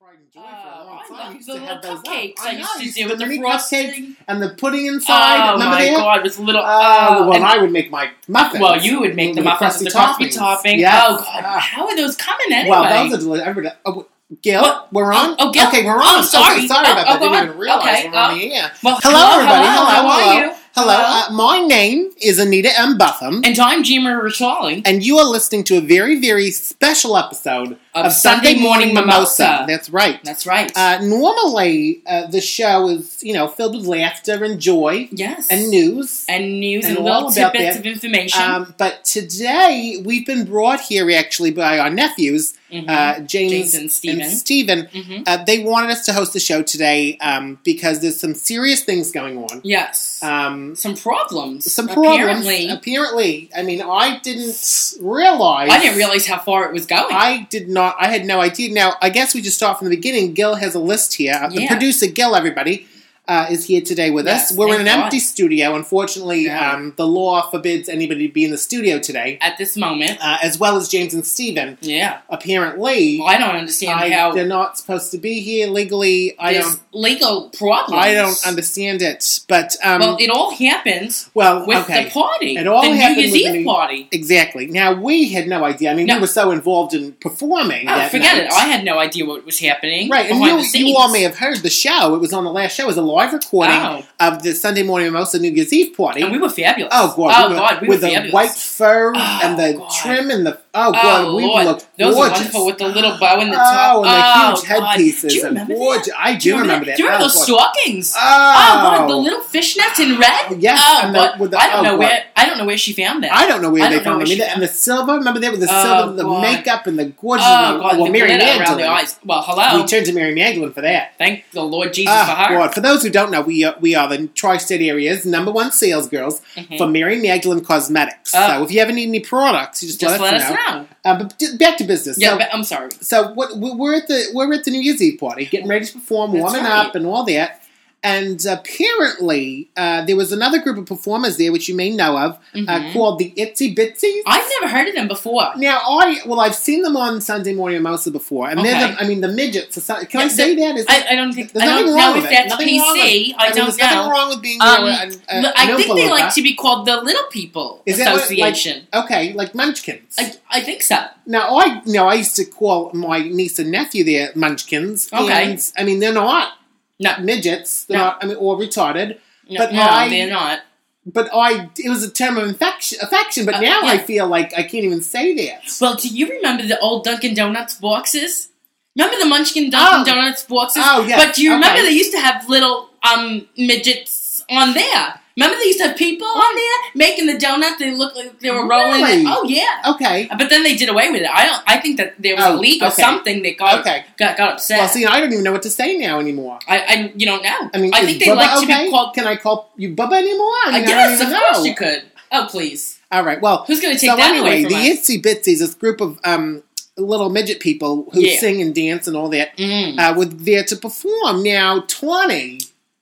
pride and joy for a long time. I used love to the have little those cupcakes. up. I used to do the with the mini frosting. cupcakes and the pudding inside. Oh Remember my that? God, with little. Well, I would make my muffins. Well, you would make the muffins with the crusty topping. Yes. Oh God, how are those coming anyway? Well, those are delicious. Gil, What? we're on? Oh, Gil. Okay, we're on. Oh, sorry. Okay, sorry about that. go I didn't on. even realize Okay, we're on the air. Well, hello, everybody. How are you? Hello. My name is Anita M. Buffum. And I'm Jima Rashali. And you are listening to a very, very special episode of Sunday Morning Mimosa. That's right. That's right. Normally, the show is, filled with laughter and joy. Yes. And news. And all little about tidbits that. of information. But today, we've been brought here, actually, by our nephews, James and Stephen. Mm-hmm. They wanted us to host the show today because there's some serious things going on. Yes. Some problems. Apparently. I mean, I didn't realize. I didn't realize how far it was going. I did not. I had no idea. Now, I guess we just start from the beginning. Gil has a list here. The producer, Gil, everybody, is here today with us. We're in an empty studio. Unfortunately, the law forbids anybody to be in the studio today. At this moment. As well as James and Stephen. Yeah. Apparently. I don't understand how... They're not supposed to be here legally. Legal problems. I don't understand it. But... well, it all happens with the party. It all happened New Year's Eve party. Exactly. Now, we had no idea. I mean, we were so involved in performing that forget night. it. I had no idea what was happening. Right, and you all may have heard the show. It was on the last show. It was a live recording of the Sunday Morning Mimosa New Year's Eve party. And we were fabulous. Oh, God. We were with the fabulous. white fur and the trim and the... Oh, God. We looked those gorgeous. Were wonderful with the little bow in the top. And the huge headpieces. Do you remember that? I do remember that. Do you remember those stockings? Oh, the little fishnets in red? Yes. I don't know where she found that. I don't know where they found them either. And the silver, remember that with the silver, the makeup and the gorgeous... the Mary Magdalene. Around the eyes. Well, hello. We turned to Mary Magdalene for that. Thank the Lord Jesus for her. God. For those who don't know, we are the tri-state area's #1 sales girls for Mary Magdalene Cosmetics. So if you ever need any products, you just let us know. But back to business. Yeah, but I'm sorry. So we're at the New Year's Eve party, getting ready to perform, warming up, and all that. And apparently, there was another group of performers there, which you may know of, called the Itsy Bitsies. I've never heard of them before. Now, I've seen them on Sunday Morning Mimosa before, and they're the midgets. Can I say that? I don't think. I don't know if that's PC. I don't know. There's nothing wrong with being I think they like to be called the Little People Association. Like Munchkins. I think so. Now, I used to call my niece and nephew there Munchkins. Okay. And, I mean, they're not. Not midgets. They're not. I mean, or retarded. No, they're not. But it was a term of affection. But now I feel like I can't even say that. Well, do you remember the old Dunkin' Donuts boxes? Remember the Munchkin Dunkin' Donuts boxes? Oh, yes. But do you remember they used to have little midgets on there? Remember they used to have people on there making the donut? They looked like they were rolling it. Oh, yeah. Okay. But then they did away with it. I think that there was a leak or something that got upset. Well, see, I don't even know what to say now anymore. You don't know. I mean, I think they like to be called... Can I call you Bubba anymore? I guess, of course you could. Oh, please. All right, well... Who's going to take that away from us? The Itsy Bitsies, this group of little midget people who sing and dance and all that, were there to perform. Now, Tawny...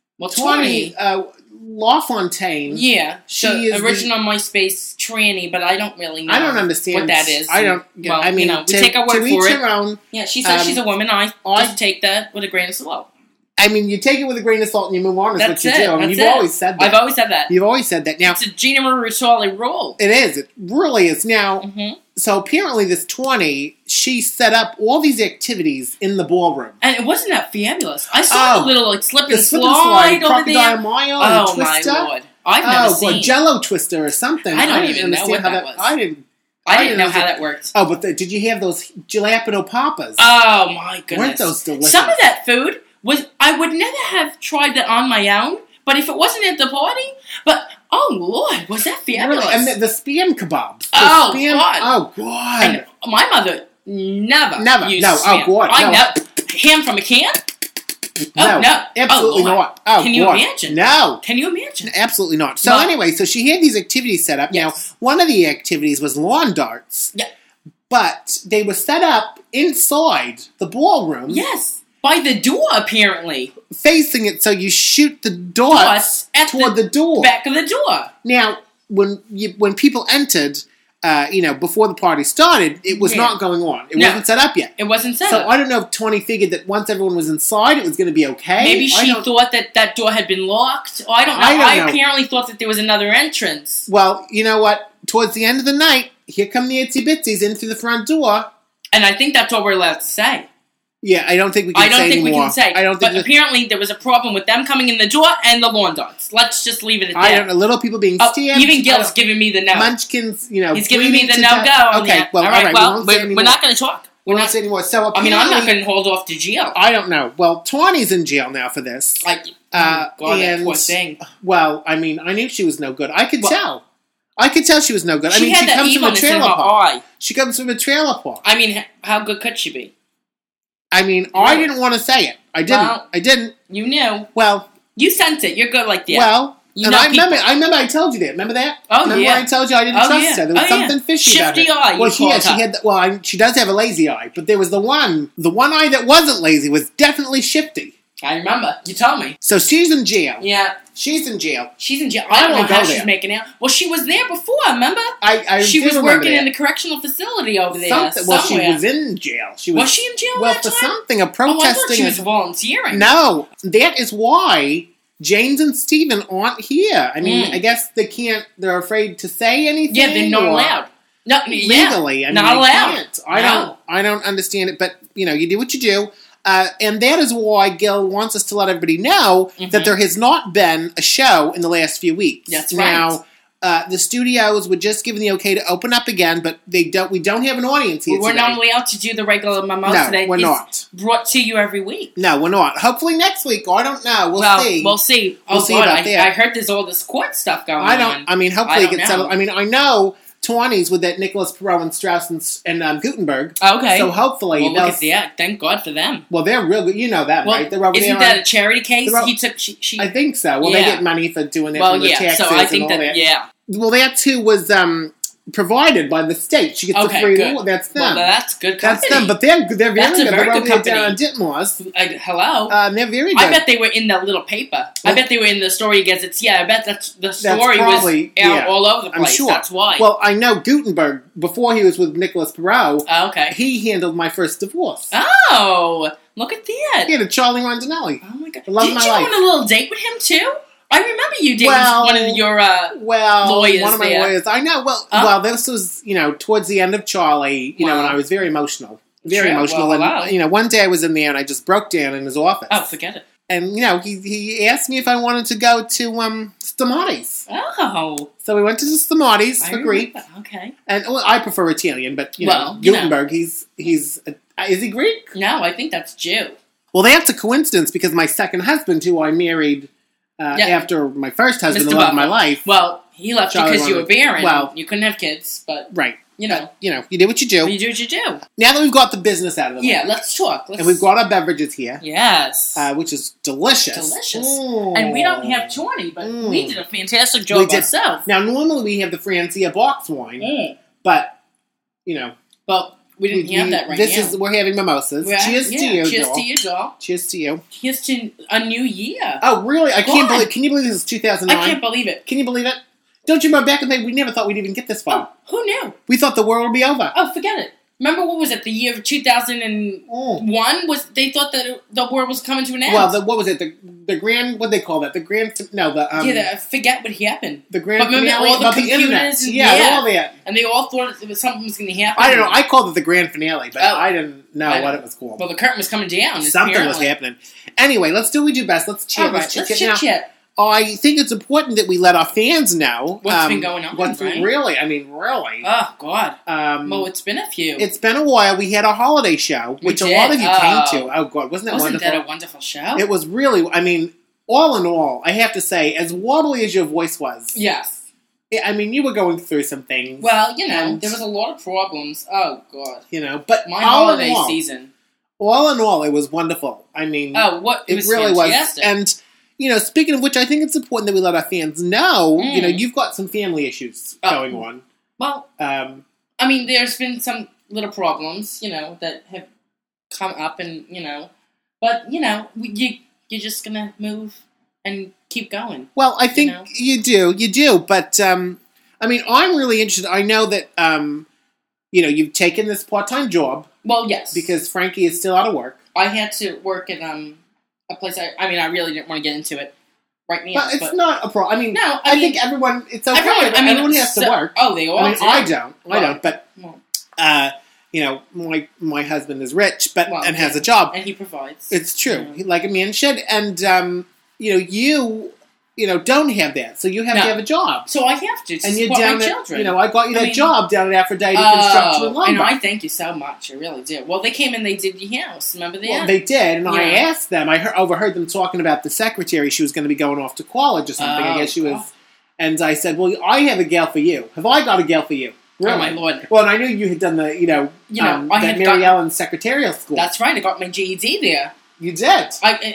LaFontaine. Yeah, she is original MySpace tranny, but I don't really know. I don't understand what that is. I don't. Well, I mean, we take our word for it. Your own. Yeah, she says she's a woman. I just take that with a grain of salt. I mean, you take it with a grain of salt and you move on. That's what you do. I mean, you've always said that. I've always said that. You've always said that. Now, it's a Gina Marisoli rule. It is. It really is. Now, so apparently this 20, she set up all these activities in the ballroom. And it wasn't that fabulous. I saw the little slip and slide over there. Mile and Twister. My Lord. I've never seen. Jello Twister or something. I don't even know what that was. I didn't know how that worked. Oh, but did you have those jalapeno papas? Oh, my goodness. Weren't those delicious? Some of that food I would never have tried that on my own, but if it wasn't at the party, oh, Lord, was that fabulous. Really? And the spam kebabs. God. Oh, God. And my mother never used no, spam. Oh, God. Ham from a can? No, absolutely not. Oh, can you imagine? No. Can you imagine? Absolutely not. So anyway, so she had these activities set up. Yes. Now, one of the activities was lawn darts. Yeah. But they were set up inside the ballroom. Yes. By the door, apparently. Facing it so you shoot the darts toward the door. Back of the door. Now, when people entered, before the party started, it was not going on. It wasn't set up yet. It wasn't set up. So I don't know if Tawny figured that once everyone was inside, it was going to be okay. Maybe she thought that door had been locked. I don't know. I apparently thought that there was another entrance. Well, you know what? Towards the end of the night, here come the Itsy Bitsies in through the front door. And I think that's all we're allowed to say. Yeah, I don't think we can say anymore. But apparently there was a problem with them coming in the door and the lawn darts. Let's just leave it at that. I don't know. Little people being stabbed. Even Gil's giving me the no. Munchkins, he's giving me the no-go. Okay, well, all right. Well, we're not going to talk. We're not saying anymore. So I'm not going to hold off to jail. I don't know. Well, Tawny's in jail now for this. God, that poor thing. Well, I knew she was no good. I could tell. I could tell she was no good. She comes from a trailer park. She comes from a trailer park. How good could she be? I didn't want to say it. I didn't. Well, I didn't. You knew. Well, you sensed it. You're good like that. Well, I remember I told you that. Remember that? Oh, remember when I told you I didn't trust her? There was something fishy about her. Shifty eye. Well, she does have a lazy eye, but there was the one eye that wasn't lazy was definitely shifty. I remember. You told me. So she's in jail. Yeah. She's in jail. She's in jail. I don't know how she's making out. Well, she was there before, remember? She was working in the correctional facility over there. Well, she was in jail. Was she in jail Well, for something, a protesting. I thought she was volunteering. No. That is why James and Stephen aren't here. I guess they're afraid to say anything. Yeah, they're not allowed. No, legally. Not allowed. I don't understand it, but, you do what you do. And that is why Gil wants us to let everybody know that there has not been a show in the last few weeks. That's right. Now, the studios were just given the okay to open up again, but we don't have an audience here We're not allowed to do the regular mimosa today. We're not. Brought to you every week. No, we're not. Hopefully next week. I don't know. We'll see. We'll see. We'll see about that. I heard there's all this court stuff going on. Hopefully it gets settled. I know Tawny's with that Nicholas Perot and Strauss and Gutenberg. Okay. So hopefully... Well, look at that. Thank God for them. Well, they're real good. You know that, right? They're over isn't that a charity case? I think so. Well, they get money for doing that from the taxes so I think and all that. Yeah. Well, that too was provided by the state. She gets the free law. That's them. Well, that's good company. That's them, but they're very good. Very good company. Down on Ditmore's. Hello. They're very good. I bet they were in that little paper. I bet they were in the Story Gazette. Yeah, I bet the story was out all over the place. I'm sure. That's why. Well, I know Gutenberg, before he was with Nicholas Perot, okay. He handled my first divorce. Oh, look at that. Yeah, to Charlie Rondinelli. Oh my God. Did you go on a little date with him too? I remember you dating one of your lawyers. One of my lawyers. I know. Well, this was towards the end of Charlie. When I was very emotional, emotional. Well, and one day I was in there and I just broke down in his office. Oh, forget it. And he asked me if I wanted to go to Stamati's. Oh. So we went to Stamati's for Greek. Okay. And I prefer Italian, but Gutenberg. Is he Greek? No, I think that's Jew. Well, that's a coincidence because my second husband, who I married. After my first husband, the love of my life. Well, he left you because you were barren. Well, you couldn't have kids, but right. You did what you do. You do what you do. Now that we've got the business out of the way. Yeah, let's talk. And we've got our beverages here. Yes. Which is delicious. Delicious. Mm. And we don't have Tawny, but we did a fantastic job ourselves. Now, normally we have the Francia box wine, but, Well, we didn't have that right now. We're having mimosas. Cheers to you, Cheers to you, doll. Cheers to you. Here's to a new year. Oh, really? Can you believe this is 2009? I can't believe it. Can you believe it? Don't you remember back in the day, we never thought we'd even get this far. Oh, who knew? We thought the world would be over. Oh, forget it. Remember, what was it, the year of 2001? They thought that the world was coming to an end. Well, what was it? The grand, what they call that? The grand, no, forget what happened. The grand finale all the computers and all that. And they all thought something was going to happen. I don't know. I called it the grand finale, but I didn't know what it was called. Well, the curtain was coming down. Something was happening. Anyway, let's do what we do best. Let's chat. Let's chit-chat. I think it's important that we let our fans know what's been going on. Really? Oh, God. Well, it's been a few. It's been a while. We had a holiday show, which a lot of you came to. Oh, God. Wasn't that a wonderful show? It was really, all in all, I have to say, as wobbly as your voice was. Yes. You were going through some things. Well, there was a lot of problems. Oh, God. But my holiday season. All in all, it was wonderful. It was really fantastic. And... speaking of which, I think it's important that we let our fans know, you've got some family issues going on. Well, there's been some little problems, that have come up and, but, you're just going to move and keep going. Well, I think you do, but I mean, I'm really interested. I know that, you've taken this part-time job. Well, yes. Because Frankie is still out of work. I had to work at a place, I really didn't want to get into it right now. But it's not a problem. I mean, no, I think everyone, it's okay. Everyone has to work. Oh, they all do. I don't. But, my husband is rich and has a job. And he provides. It's true. Like a man should. And, you don't have that. So you have to have a job. So I have to and you're support down my children. I got you that job down at Aphrodite Construction and Lumber. And I thank you so much. I really do. Well, they came and they did your house. Remember that? Well, they did. And I asked them. I overheard them talking about the secretary. She was going to be going off to college or something. I guess she was. And I said, well, I have a gal for you. Have I got a gal for you? Really? Oh, my Lord. Well, and I knew you had done the, that Mary Ellen Secretarial School. That's right. I got my GED there. You did?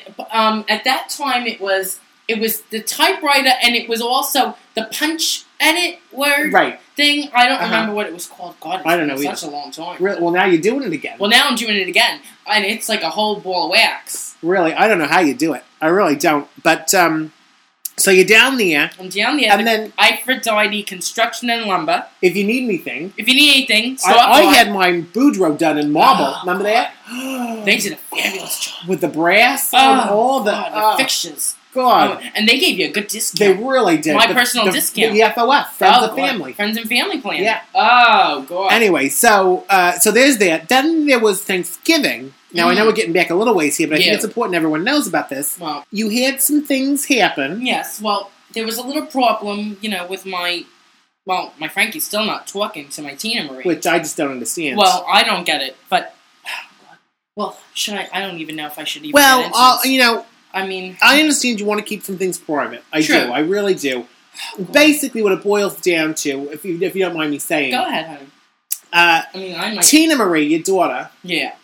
At that time, it was the typewriter, and it was also the punch edit word thing. I don't remember what it was called. God, I don't know. Such a long time. Really? Well, now you're doing it again. Well, now I'm doing it again, and it's like a whole ball of wax. Really? I don't know how you do it. I really don't. But, so you're down there. I'm down there. And then Aphrodite Construction and Lumber. If you need anything. I had my Boudreaux done in marble. Remember that? They did a fabulous job. With the brass and all the fixtures. God. And they gave you a good discount. They really did. My personal discount. The FOF, Friends and Family. Friends and Family plan. Yeah. Oh, God. Anyway, so there's that. Then there was Thanksgiving. Now, I know we're getting back a little ways here, but I think it's important everyone knows about this. Well, you had some things happen. Yes. Well, there was a little problem, with my Frankie's still not talking to my Tina Marie. Which I just don't understand. Well, I don't get it, but... Well, should I don't even know if I should even get into this. I mean... I understand you want to keep some things private. I do. I really do. Basically, what it boils down to, if you don't mind me saying... Go ahead, honey. Tina Marie, your daughter... Yeah.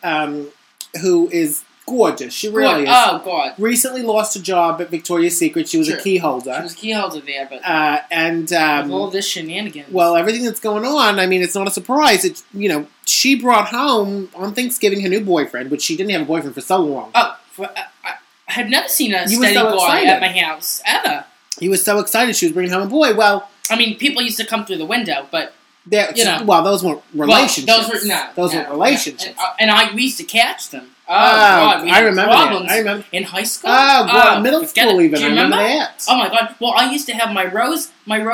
Who is gorgeous. She really is. Oh, God. Recently lost a job at Victoria's Secret. She was a key holder. She was a key holder there, but... with all this shenanigans. Well, everything that's going on, I mean, it's not a surprise. It's, she brought home on Thanksgiving her new boyfriend, which she didn't have a boyfriend for so long. Oh, I had never seen a steady guy at my house, ever. He was so excited she was bringing home a boy. Well... I mean, people used to come through the window, but... Well, those weren't relationships. Those weren't relationships. And we used to catch them. Oh, God. I remember that. I remember. In high school? Oh, God. Middle school, even. Do you remember that? Oh, my God. Well, I used to have my rose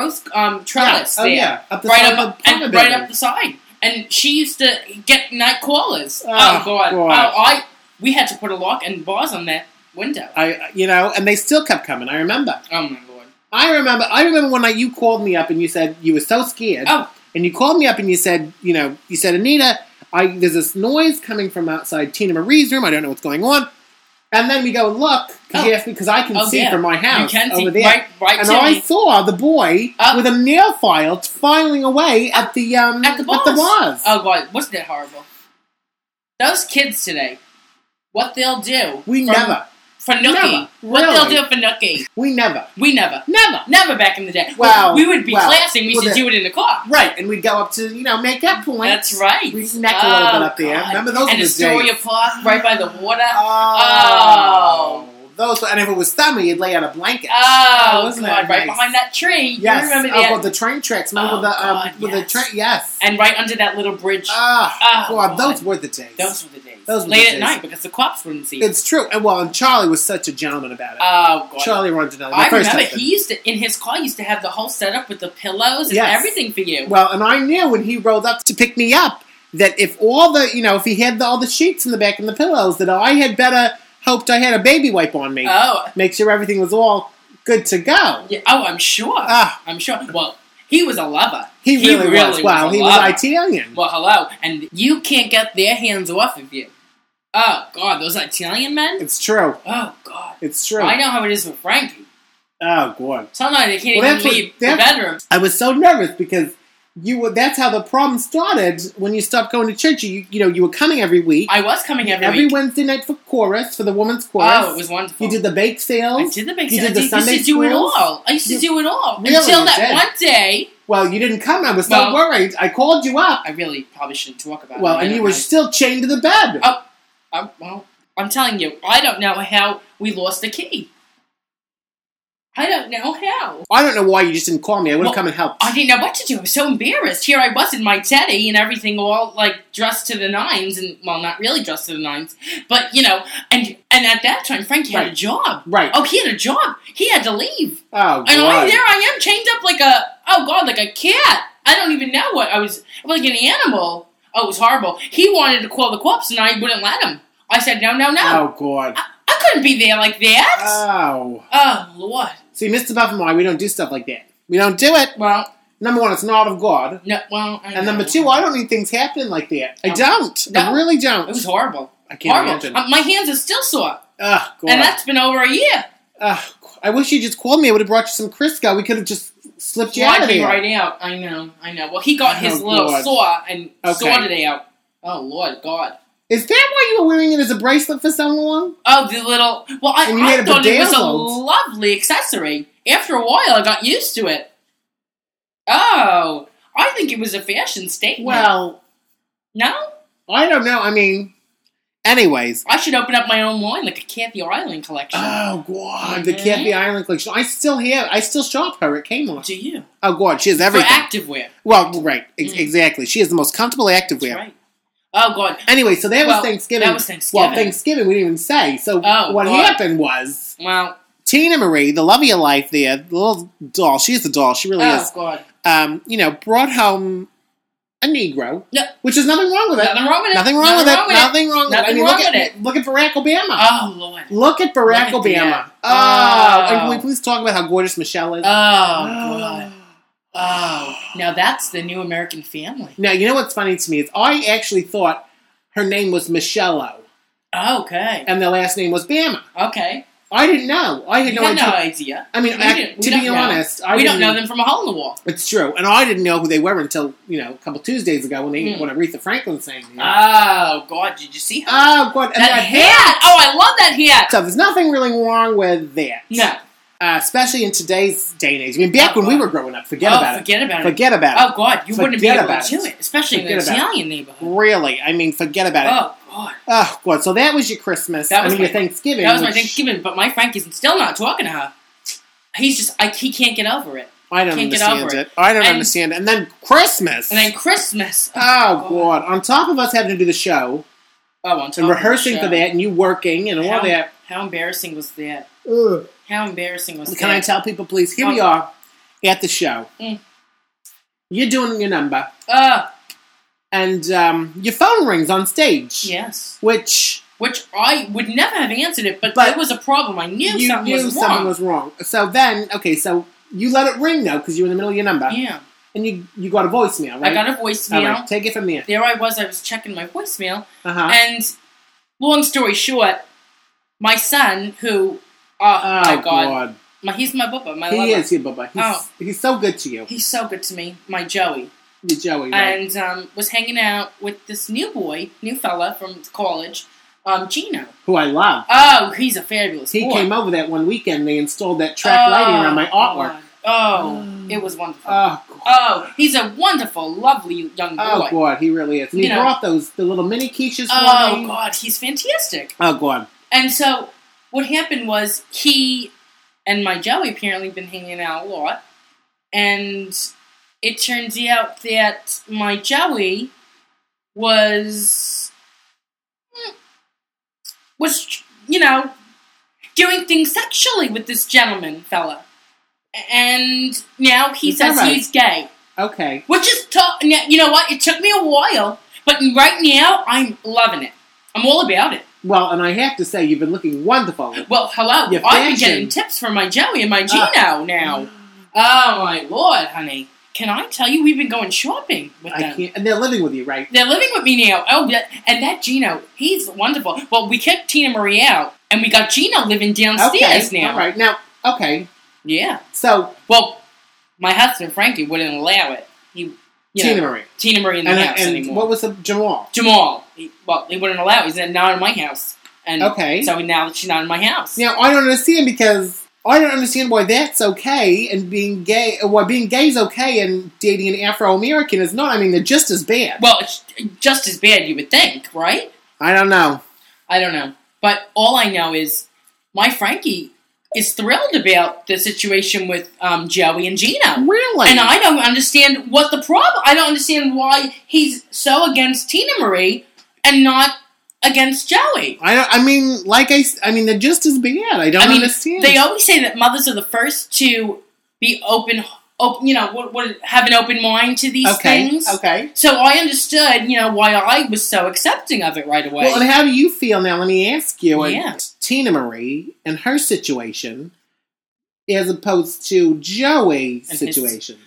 trellis there. Oh, yeah. Right up the side. And she used to get night callers. Oh, God. We had to put a lock and bars on that window. And they still kept coming. I remember. Oh, my Lord. I remember one night you called me up and you said you were so scared. Oh. And you called me up and you said, Anita, there's this noise coming from outside Tina Marie's room. I don't know what's going on. And then we go and look, because I can see from my house over there. Right and I saw the boy with a nail file filing away at the bars. Oh, God. Wasn't that horrible? Those kids today, what they'll do. For Nookie. What they'll do for Nookie. We never. Never back in the day. Well, we would be classy. We used to do it in the car. Right, and we'd go up to, make up points. That's right. We'd neck a little bit up there. Remember those and were the days. And Astoria Park right by the water. Oh. And if it was summer, you'd lay out a blanket. Oh, wasn't God, right behind that tree. Yes. You remember that? With the train tracks. Remember the train? Yes. And right under that little bridge. God, those were the days. Those were the days. Late at night because the cops wouldn't see it. It's true. And Charlie was such a gentleman about it. Oh, God. Charlie Ronginelli. I remember he used to, in his car, used to have the whole setup with the pillows and everything for you. Well, and I knew when he rolled up to pick me up that if all the, if he had all the sheets in the back and the pillows, that I had better hoped I had a baby wipe on me. Oh. Make sure everything was all good to go. Yeah. Oh, I'm sure. I'm sure. Well, he was a lover. He really was. Wow, he was Italian. Well, hello. And you can't get their hands off of you. Oh, God, those Italian men? It's true. Oh, God. It's true. I know how it is with Frankie. Oh, God. Sometimes they can't even leave the bedroom. I was so nervous because that's how the problem started when you stopped going to church. You were coming every week. I was coming every week. Every Wednesday night for the women's chorus. Oh, it was wonderful. You did the bake sales. I did the bake sales. You did the Sunday schools. I used to do it all. Really, until that one day. Well, you didn't come. I was so worried. I called you up. I really probably shouldn't talk about it. Well, and you were still chained to the bed. Well, I'm telling you, I don't know how we lost the key. I don't know how. I don't know why you just didn't call me. I would have come and helped. I didn't know what to do. I was so embarrassed. Here I was in my teddy and everything all, like, dressed to the nines. And, well, not really dressed to the nines. But, you know, and at that time, Frankie had a job. Right. Oh, he had a job. He had to leave. Oh, God. And there I am, chained up like like a cat. I don't even know what. I was like an animal. Oh, it was horrible. He wanted to call the cops, and I wouldn't let him. I said, no. Oh, God. I couldn't be there like that. Oh. Oh, Lord. See, Mr. Buff and I, we don't do stuff like that. We don't do it. Well, number one, it's not of God. No, well, and number two, I don't need things happening like that. I don't. No. I really don't. It was horrible. I can't imagine. My hands are still sore. Oh, God. And that's been over a year. I wish you just called me. I would have brought you some Crisco. We could have just slipped you out of there. Right out. I know. Well, he got his little saw and sorted it out. Oh, Lord God. Is that why you were wearing it as a bracelet for so long? Oh, the little... Well, I thought it was a lovely accessory. After a while, I got used to it. Oh, I think it was a fashion statement. Well... No? I don't know. I mean... Anyways. I should open up my own line, like a Kathy Ireland collection. Oh, God. The Kathy Ireland collection. I still shop her at Kmart. Do you? Oh, God. She has everything. For activewear. Well, right. Exactly. She has the most comfortable activewear. That's right. Oh, God. Anyway, so that was Thanksgiving. That was Thanksgiving. Well, Thanksgiving, we didn't even say. So what happened was... Well... Tina Marie, the love of your life there, the little doll, she's the doll, she really is. Oh, God. Brought home a Negro. No. Which is nothing wrong with it. Nothing wrong with it. Nothing wrong with it. Look at Barack Obama. Oh, Lord. Look at Barack Obama. And can we please talk about how gorgeous Michelle is? Oh, God. Oh, now that's the new American family. Now, you know what's funny to me is I actually thought her name was Michelle-O. Oh, okay. And their last name was Bama. Okay. I didn't know. I had no idea. I mean, to be honest, we don't know them from a hole in the wall. It's true, and I didn't know who they were until a couple Tuesdays ago when Aretha Franklin sang. Oh God, did you see her? Oh God, and that hat! Oh, I love that hat. So there's nothing really wrong with that. No. Especially in today's day and age. I mean, back when we were growing up, forget about it. Forget about it. Oh, God, you wouldn't be able to do it, especially in an Italian neighborhood. Really? I mean, forget about it. Oh, God. Oh, God. So that was your Christmas. Your Thanksgiving. That was my Thanksgiving, but my Frankie's still not talking to her. He's just, he can't get over it. I don't understand it. I don't understand it. And then Christmas. Oh, God. On top of us having to do the show. Oh, on top of the show. And rehearsing for that, and you working, and all that. How embarrassing was that? Ugh. How embarrassing was that? Can I tell people, please? Here we are at the show. You're doing your number. And your phone rings on stage. Yes. Which I would never have answered it, but there was a problem. I knew something was wrong. So then, so you let it ring, though, because you were in the middle of your number. Yeah. And you got a voicemail, right? I got a voicemail. All right, take it from there. There I was checking my voicemail. And long story short, my son, who... Oh, my God. He's my bubba, my lover. He is your bubba. He's so good to you. He's so good to me. My Joey. Your Joey, right. And was hanging out with this new fella from college, Gino. Who I love. Oh, he's a fabulous boy. He came over that one weekend. They installed that track lighting around my artwork. It was wonderful. He's a wonderful, lovely young boy. Oh, God, he really is. And he brought the little mini quiches for me. Oh, God, he's fantastic. Oh, God. And so... what happened was he and my Joey apparently been hanging out a lot, and it turns out that my Joey was doing things sexually with this gentleman fella, and now he says he's gay. Okay. Which is you know what? It took me a while, but right now I'm loving it. I'm all about it. Well, and I have to say, you've been looking wonderful. Well, hello. I've been getting tips from my Joey and my Gino now. Oh, my Lord, honey. Can I tell you, we've been going shopping with them. And they're living with you, right? They're living with me now. Oh, and that Gino, he's wonderful. Well, we kept Tina Marie out, and we got Gino living downstairs now. All right. Now, okay. Yeah. So. Well, my husband, Frankie, wouldn't allow it. Tina Marie in the house anymore. What was the Jamal? He wouldn't allow it. He's not in my house. And so now she's not in my house. Now, I don't understand because I don't understand why that's okay and being gay, why being gay is okay and dating an Afro-American is not. I mean, they're just as bad. Well, it's just as bad, you would think, right? I don't know. But all I know is my Frankie is thrilled about the situation with Joey and Gino. Really? And I don't understand what the problem. I don't understand why he's so against Tina Marie and not against Joey. I mean, they're just as bad. I don't understand. They always say that mothers are the first to be open, have an open mind to these things. Okay. So I understood, why I was so accepting of it right away. Well, and how do you feel now? Let me ask you. Tina Marie and her situation, as opposed to Joey's situation.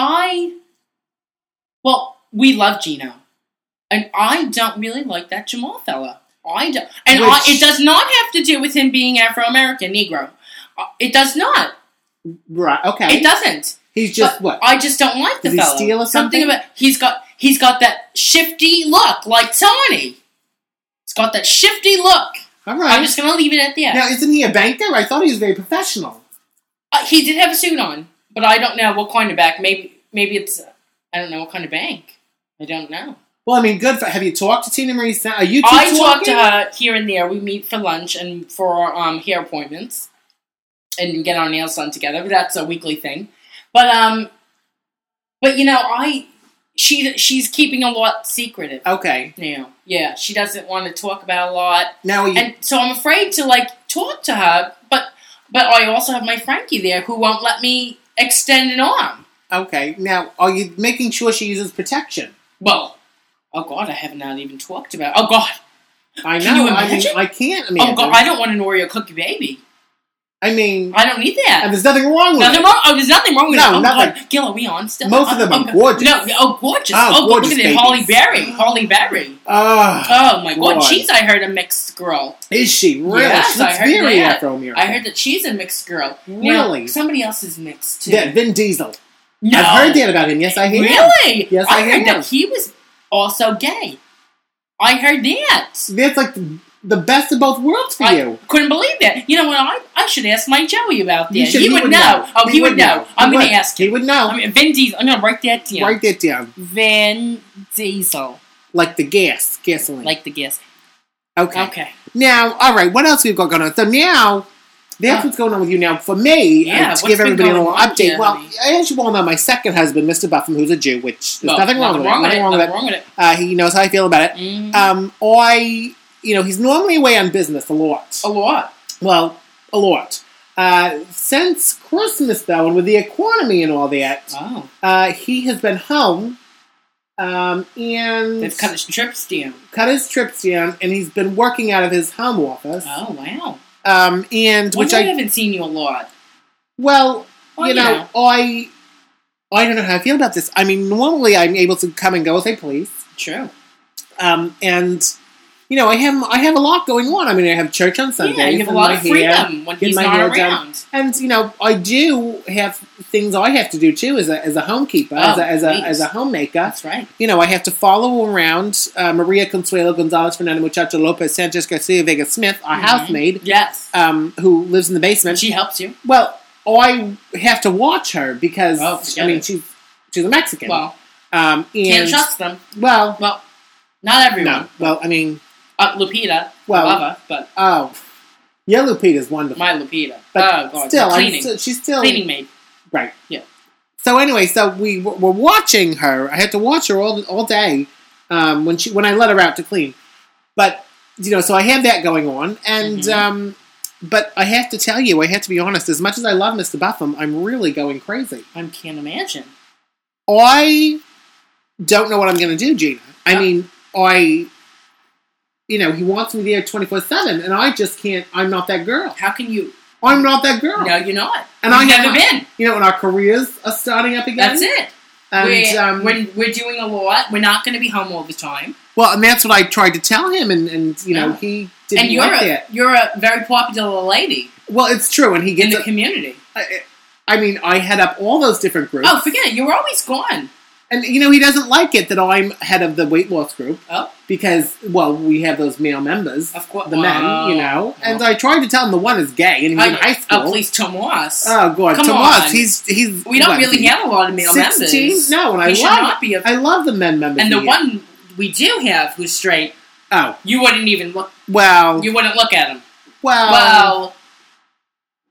We love Gino. And I don't really like that Jamal fella. I don't. And it does not have to do with him being Afro-American, Negro. It does not. Right, okay. It doesn't. He's just what? I just don't like the fella. Does he steal something? He's got that shifty look, like Tony. He's got that shifty look. All right. I'm just going to leave it at that. Now, isn't he a banker? I thought he was very professional. He did have a suit on, but I don't know what kind of bank. Maybe it's, I don't know what kind of bank. I don't know. Well, I mean, good. Have you talked to Tina Marie? Are you two I talk to her here and there. We meet for lunch and for hair appointments and get our nails done together. But that's a weekly thing. But she's keeping a lot secretive. Okay. Yeah. She doesn't want to talk about a lot. And so I'm afraid to talk to her. But I also have my Frankie there who won't let me extend an arm. Okay. Now, are you making sure she uses protection? Well. Oh, God, I have not even talked about it. Oh, God. I know. Can you imagine? I can't imagine. Oh, God, I don't want an Oreo cookie baby. I mean... I don't need that. And there's nothing wrong with it. Oh, there's nothing wrong with it. Oh, nothing. God. Gil, are we on still? Most of them are gorgeous. No, gorgeous. Gorgeous look at babies. it. Holly Berry. Oh, my God. She's, I heard, a mixed girl. Is she? Really? Yes, she looks very Afro-American. I heard that she's a mixed girl. Really? Now, somebody else is mixed, too. Yeah, Vin Diesel. No. I've heard that about him. Yes, I have. Really? Yes, I have. heard that he was also gay. I heard that. That's like the best of both worlds for you. Couldn't believe that. You know what? I should ask my Joey about that. He would know. Oh, he would know. I'm going to ask him. He would know. Vin Diesel. I'm going to write that down. Write that down. Vin Diesel. Like the gasoline. Like the gas. Okay. Now, all right. What else we've got going on? So now, that's what's going on with you now. For me, to give everybody a little update. Well, as you all know, my second husband, Mr. Buffum, who's a Jew, which there's nothing wrong with it. He knows how I feel about it. Mm-hmm. He's normally away on business a lot. A lot? Well, a lot. Since Christmas, though, and with the economy and all that, he has been home. And they've cut his trips down. And he's been working out of his home office. Oh, wow. I haven't seen you a lot. Well, I don't know how I feel about this. I mean, normally I'm able to come and go as I please. True. I have a lot going on. I mean, I have church on Sundays. Yeah, you have a lot of freedom when he's not around. And I do have things I have to do too as a homekeeper, as a homemaker. That's right. I have to follow around Maria Consuelo Gonzalez Fernando Muchacho Lopez Sanchez Garcia Vega Smith, our housemaid. Yes. Who lives in the basement. She helps you. Well, I have to watch her because she's a Mexican. Well, can't trust them. Well, not everyone. No. Well, I mean. Lupita. Love her, but. Oh. Yeah, Lupita's wonderful. My Lupita. But God. Still, she's still. Cleaning maid. Right. Yeah. So anyway, we were watching her. I had to watch her all day when I let her out to clean. But, so I have that going on. And, but I have to tell you, I have to be honest, as much as I love Mr. Buffum, I'm really going crazy. I can't imagine. I don't know what I'm going to do, Gina. I mean, he wants me there 24/7, and I just can't. I'm not that girl. How can you? I'm not that girl. No, you're not. And I've never been. And our careers are starting up again. That's it. And we're doing a lot. We're not going to be home all the time. Well, and that's what I tried to tell him, and he didn't like that. You're a very popular lady. Well, it's true, and he gets in the community. I mean, I head up all those different groups. Oh, forget it. You were always gone. And, he doesn't like it that I'm head of the weight loss group. Oh. Because, we have those male members. Of course. The men, Oh. And I tried to tell him the one is gay, and he's in high school. Oh, please, Tomas. Oh, God. Come Tomas, on. he's... We don't really have a lot of male 16? members. No, and I love the men members. And the one we do have who's straight, you wouldn't even look... Well... You wouldn't look at him. Well...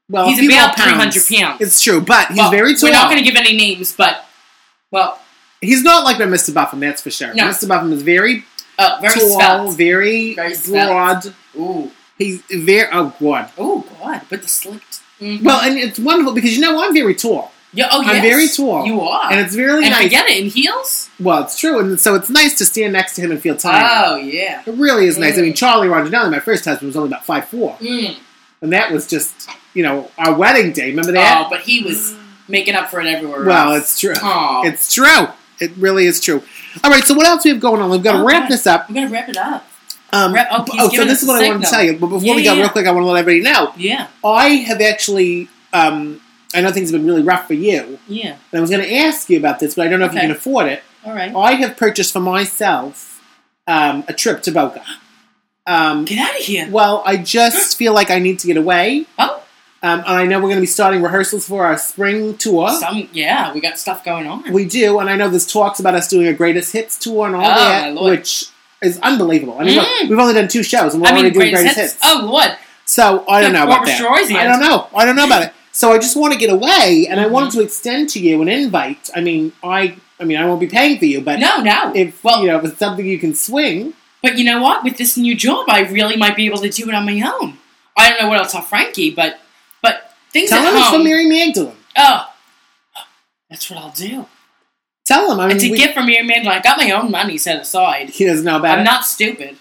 Well, he's about 300 pounds. It's true, but he's very tall. We're not going to give any names, but, he's not like Mr. Buffum, that's for sure. No. Mr. Buffum is very very tall, svelte. very broad. Ooh. He's very, oh, God. Oh, God, with the slicked. Mm-hmm. Well, and it's wonderful because, I'm very tall. Yeah, oh, yes. I'm very tall. You are. And it's really nice. And forget it, in heels? Well, it's true, and so it's nice to stand next to him and feel tiny. Oh, yeah. It really is nice. I mean, Charlie Rondinelli, my first husband, was only about 5'4". And that was just, our wedding day. Remember that? Oh, but he was making up for it everywhere Well, else. it's true. Oh. It's true. It really is true. All right, so what else we have going on? We've got to wrap this up. We're going to wrap it up. So this is what I wanted to tell you. But before we go, real quick, I want to let everybody know. Yeah. I have actually... I know things have been really rough for you. Yeah. And I was going to ask you about this, but I don't know if you can afford it. All right. I have purchased for myself a trip to Boca. Get out of here. Well, I just feel like I need to get away. Oh. And I know we're going to be starting rehearsals for our spring tour. We got stuff going on. We do, and I know there's talks about us doing a greatest hits tour and all that, which is unbelievable. I mean, look, we've only done 2 shows, and we're already doing greatest hits. Oh, Lord. So, I don't know about that. I don't know about it. So I just want to get away, and I wanted to extend to you an invite. I mean, I won't be paying for you, but no. If if it's something you can swing. But you know what? With this new job, I really might be able to do it on my own. I don't know what I'll tell Frankie, but things tell at him home. It's for Mary Magdalene. Oh, that's what I'll do. Tell him. It's a gift from Mary Magdalene. I got my own money set aside. He doesn't know about it. I'm not stupid.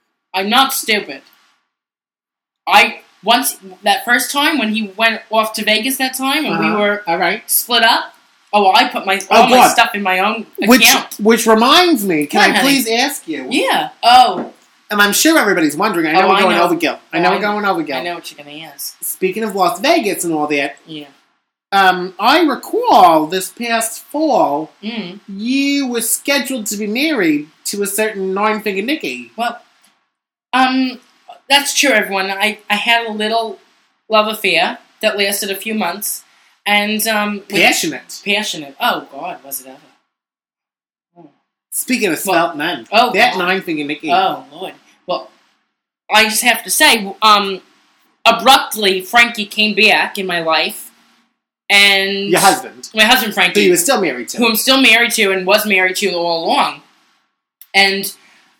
Once, that first time when he went off to Vegas that time and we were split up, I put my stuff in my own account. Which reminds me, can I please ask you? Yeah. Oh. And I'm sure everybody's wondering. I know we're going overkill. I know we're going overkill. I know what you're going to ask. Speaking of Las Vegas and all that. Yeah. I recall this past fall, you were scheduled to be married to a certain Nine-Finger Nicky. Well, that's true, everyone. I had a little love affair that lasted a few months, and passionate. Oh God, was it ever? Oh. Speaking of svelte men, Nine-Finger Nicky. Oh Lord. Well, I just have to say, abruptly, Frankie came back in my life, and your husband, my husband Frankie, who you were still married to, who I'm still married to, and was married to all along, and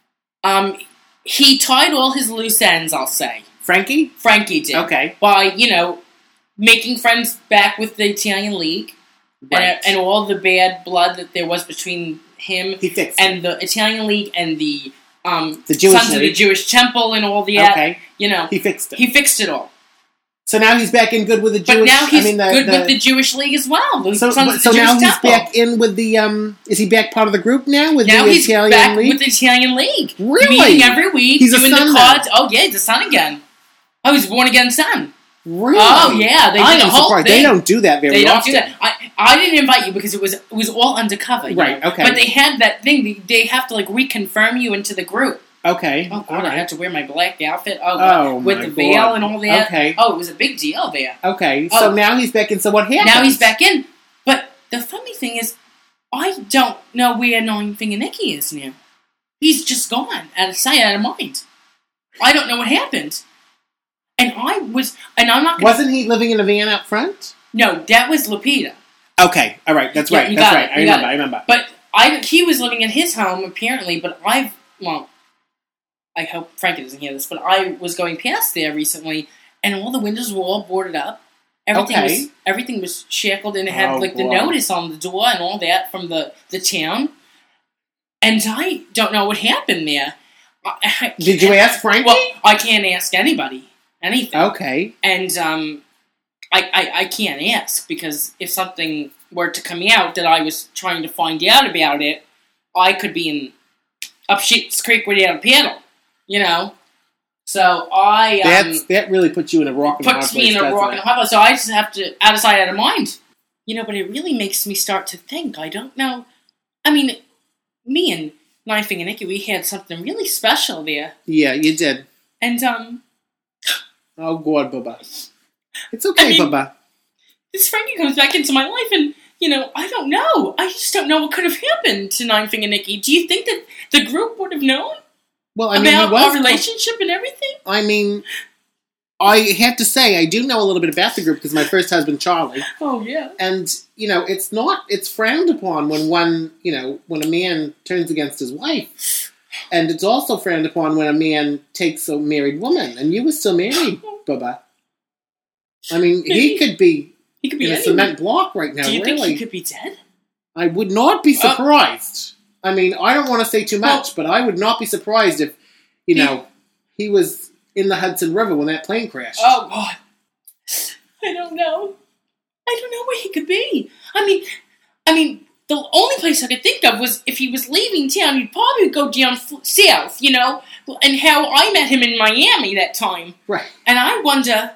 he tied all his loose ends, I'll say. Frankie did. Okay. By, making friends back with the Italian League. Right. And all the bad blood that there was between him and the Italian League and the Sons of the Jewish Temple and all that. Okay. He fixed it. He fixed it all. So now he's back in good with the Jewish... But now he's good with the Jewish League as well. So now he's back in with the... is he back part of the group now with the Italian League? Now he's back with the Italian League. Really? Meeting every week, he's doing the cards. Oh, yeah, he's a son again. Oh, he's a born-again son. Really? Oh, yeah. They did the whole thing. They don't do that very often. They don't do that. I didn't invite you because it was all undercover. Right, okay. But they had that thing. They have to, reconfirm you into the group. Okay. Oh, God, I had to wear my black outfit. With the veil and all that. Okay. Oh, it was a big deal there. Okay. So now he's back in. So what happened? Now he's back in. But the funny thing is, I don't know where Nine-Finger Nicky is now. He's just gone. Out of sight, out of mind. I don't know what happened. And I'm not gonna... Wasn't he living in a van out front? No, that was Lupita. Okay. All right. That's right. That's right. I remember. But he was living in his home, apparently, but I hope Frankie doesn't hear this, but I was going past there recently, and all the windows were all boarded up. Everything was shackled, and it had the notice on the door and all that from the town. And I don't know what happened there. Did you ask Frankie? Well, I can't ask anybody anything. Okay. And I can't ask, because if something were to come out that I was trying to find out about it, I could be up Sheets Creek without a paddle. So that really puts you in a rock and a hard place. Puts me in a rock and a hard place. So I just have to out of sight, out of mind. But it really makes me start to think. I don't know. I mean, me and Nine-Finger Nicky, we had something really special there. Yeah, you did. And oh God, Bubba. It's okay, Bubba. This Frankie comes back into my life, and I don't know. I just don't know what could have happened to Nine-Finger Nicky. Do you think that the group would have known? Well, I mean, about our relationship and everything? I mean, I have to say, I do know a little bit about the group because my first husband, Charlie. Oh, yeah. And, it's frowned upon when when a man turns against his wife. And it's also frowned upon when a man takes a married woman. And you were still married, Bubba. I mean, he could be in a cement block right now. Do you think he could be dead? I would not be surprised. I mean, I don't want to say too much, but I would not be surprised if, he was in the Hudson River when that plane crashed. Oh, God. I don't know. I don't know where he could be. I mean, the only place I could think of was if he was leaving town, he'd probably go down south, and how I met him in Miami that time. Right. And I wonder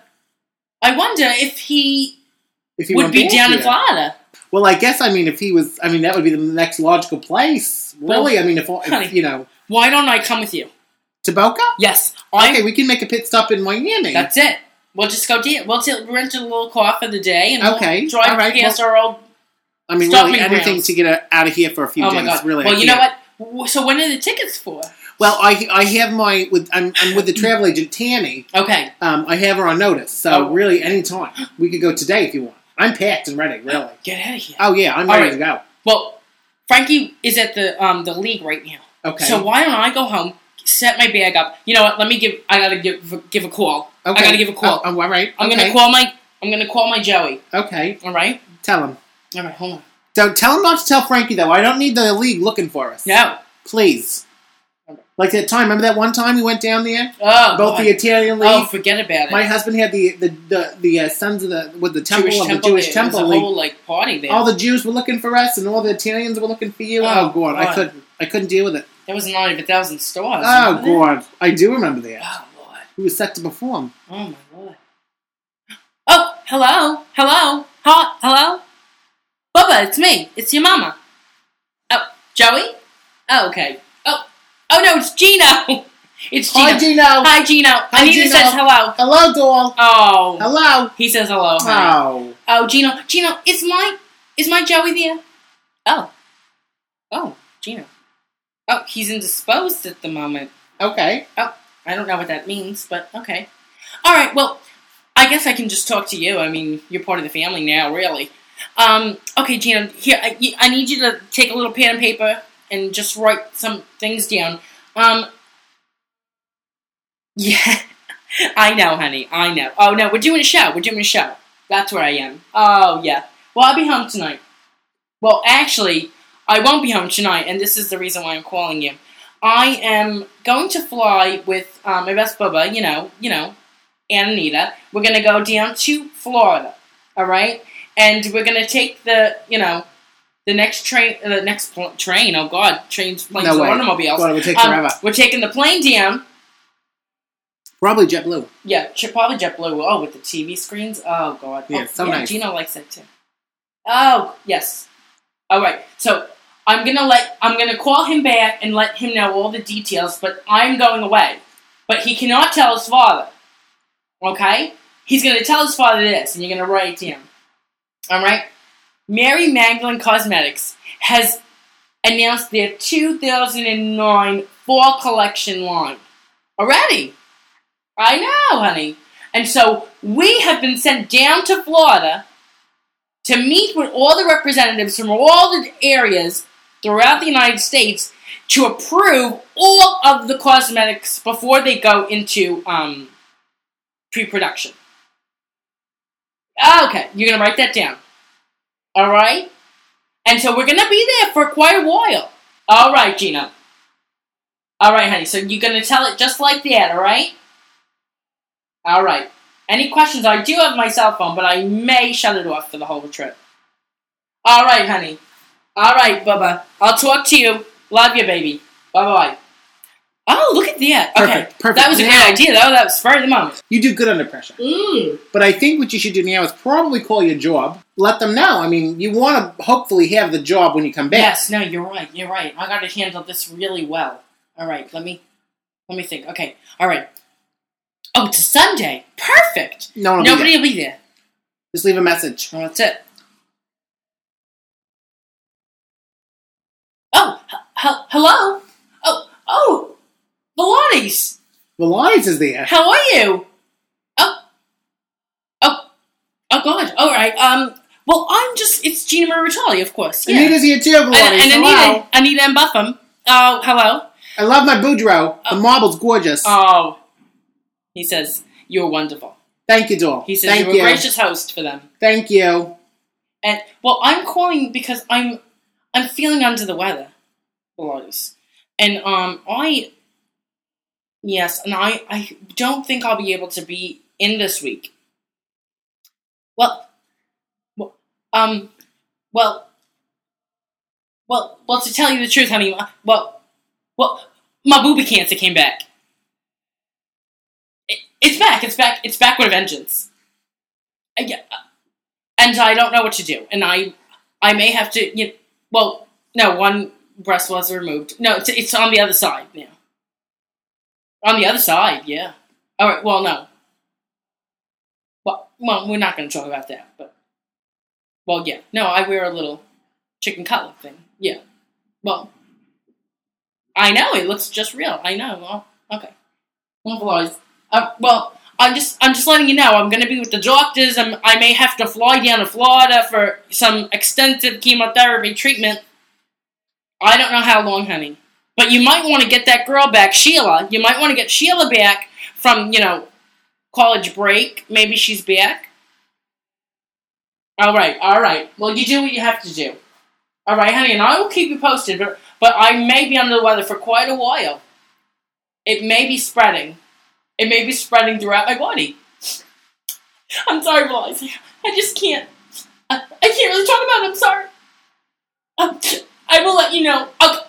if he would be down in Florida. Well, I guess, if he was, that would be the next logical place. Really, honey, why don't I come with you? To Boca? Yes. Okay, we can make a pit stop in Miami. That's it. We'll just go we'll rent a little car for the day and we'll drive past our old really anything to get out of here for a few days. My God. Really. Well, you know what? So when are the tickets for? Well, I have I'm with the travel agent, Tammy. Okay. I have her on notice, so really anytime. We could go today if you want. I'm packed and ready, really. Get out of here. Oh, yeah, I'm ready to go. Well, Frankie is at the league right now. Okay. So why don't I go home, set my bag up. You know what? I gotta give a call. Okay. I gotta give a call. All right. I'm gonna call my Joey. Okay. All right. Tell him. All right. Hold on. Don't tell him not to tell Frankie though. I don't need the league looking for us. No. Please. Like that time. Remember that one time we went down there? Oh. Both God. The Italian league. Oh, forget about it. My husband had the sons of the temple of the Jewish temple league. There was a whole party there. All the Jews were looking for us, and all the Italians were looking for you. Oh God, I couldn't deal with it. There was not even 1,000 stars. Oh God, I do remember that. Oh Lord, we were set to perform. Oh my Lord. Oh, hello, Bubba, it's me. It's your mama. Oh, Joey. Oh, okay. Oh no, it's Gino. It's Gino. Hi, Gino. Hi, Gino. Anita says hello. Hello, doll. Oh. Hello. He says hello. Honey. Oh, Gino. Gino, is my Joey there? Oh, Gino. Oh, he's indisposed at the moment. Okay. Oh, I don't know what that means, but okay. All right, well, I guess I can just talk to you. I mean, you're part of the family now, really. Okay, Gino, here, I need you to take a little pen and paper and just write some things down. Yeah, I know, honey, I know. Oh, no, we're doing a show. That's where I am. Oh, yeah. Well, I'll be home tonight. Well, actually, I won't be home tonight, and this is the reason why I'm calling you. I am going to fly with my best Bubba, you know, and Anita. We're going to go down to Florida, all right? And we're going to take the next train, oh God, trains, planes, no way. Automobiles. God, it would take forever. We're taking the plane down. Probably JetBlue. Yeah, probably JetBlue. Oh, with the TV screens? Oh, God. Yeah, nice. Gino likes that, too. Oh, yes. All right, so I'm gonna call him back and let him know all the details, but I'm going away. But he cannot tell his father. Okay? He's gonna tell his father this, and you're gonna write it down. All right? Mary Magdalene Cosmetics has announced their 2009 fall collection line already. I know, honey. And so we have been sent down to Florida to meet with all the representatives from all the areas throughout the United States to approve all of the cosmetics before they go into pre-production. Okay, you're going to write that down. All right? And so we're going to be there for quite a while. All right, Gino. All right, honey, so you're going to tell it just like that, all right? All right. Any questions? I do have my cell phone, but I may shut it off for the whole trip. All right, honey. All right, Bubba. I'll talk to you. Love you, baby. Bye-bye. Oh, look at that. Okay. Perfect. That was a great idea, though. That was spur of the moment. You do good under pressure. But I think what you should do now is probably call your job. Let them know. I mean, you want to hopefully have the job when you come back. Yes, no, you're right. I got to handle this really well. All right, let me think. Okay, all right. Oh, it's a Sunday. Perfect. Nobody will be there. Just leave a message. Oh, that's it. Oh, hello. Oh, Villani's. Villani's is there. How are you? Oh, right. Well, it's Gina Maritali, of course. Yeah. Anita's here too, and Anita and Buffum. Oh, hello. I love my Boudreaux. The marble's gorgeous. Oh. He says, you're wonderful. Thank you, doll. He says you're a gracious host for them. Thank you. And I'm calling because I'm feeling under the weather, boys. And I don't think I'll be able to be in this week. Well, to tell you the truth, honey, my booby cancer came back. It's back with a vengeance. And I don't know what to do. And I may have to, no, one breast was removed. No, it's on the other side now. On the other side, yeah. All right, well, no. Well, we're not going to talk about that, but... Well, yeah. No, I wear a little chicken cutlet thing. Yeah. Well, I know, it looks just real. I know. Well, okay. Well, I'm just letting you know, I'm going to be with the doctors. I may have to fly down to Florida for some extensive chemotherapy treatment. I don't know how long, honey. But you might want to get that girl back, Sheila. You might want to get Sheila back from, college break. Maybe she's back. All right. Well, you do what you have to do. All right, honey, and I will keep you posted, but I may be under the weather for quite a while. It may be spreading. It may be spreading throughout my body. I'm sorry, boys. I just can't. I can't really talk about it. I'm sorry. I will let you know.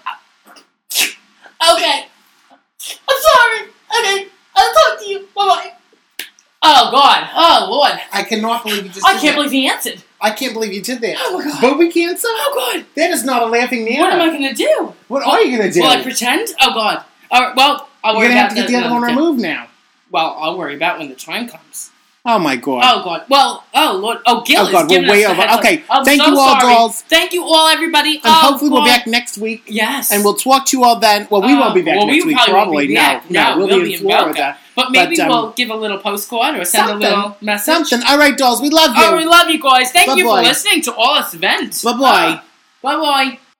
Okay. I'm sorry. Okay. I'll talk to you. Bye-bye. Oh, God. Oh, Lord. I cannot believe you just I can't believe he answered. I can't believe you did that. Oh, my God. Booby cancer? Oh, God. That is not a laughing matter. What am I going to do? What are you going to do? Will I pretend? Oh, God. All right, well, I'll worry about that. You're going to have to get the other one removed now. Well, I'll worry about when the time comes. Oh, my God. Oh, God. Well, oh, Lord. Oh, Gil is giving us the heads up. Okay, thank you all, dolls. Thank you all, everybody. And hopefully we're back next week. Yes. And we'll talk to you all then. Well, we won't be back next week, probably. No, we'll be in Florida. But maybe we'll give a little postcard or send a little message. Something. All right, dolls. We love you. Oh, we love you guys. Thank you for listening to all this event. Bye-bye. Bye-bye.